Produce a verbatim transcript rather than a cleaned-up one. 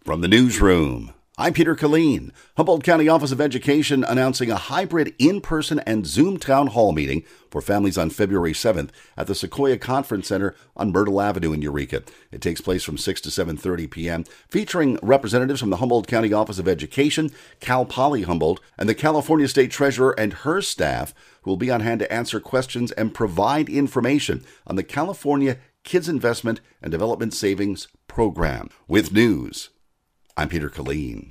From the newsroom, I'm Peter Killeen. Humboldt County Office of Education announcing a hybrid in-person and Zoom town hall meeting for families on February seventh at the Sequoia Conference Center on Myrtle Avenue in Eureka. It takes place from six to seven thirty p.m., featuring representatives from the Humboldt County Office of Education, Cal Poly Humboldt, and the California State Treasurer and her staff, who will be on hand to answer questions and provide information on the California Kids Investment and Development Savings Program. With news, I'm Peter Killeen.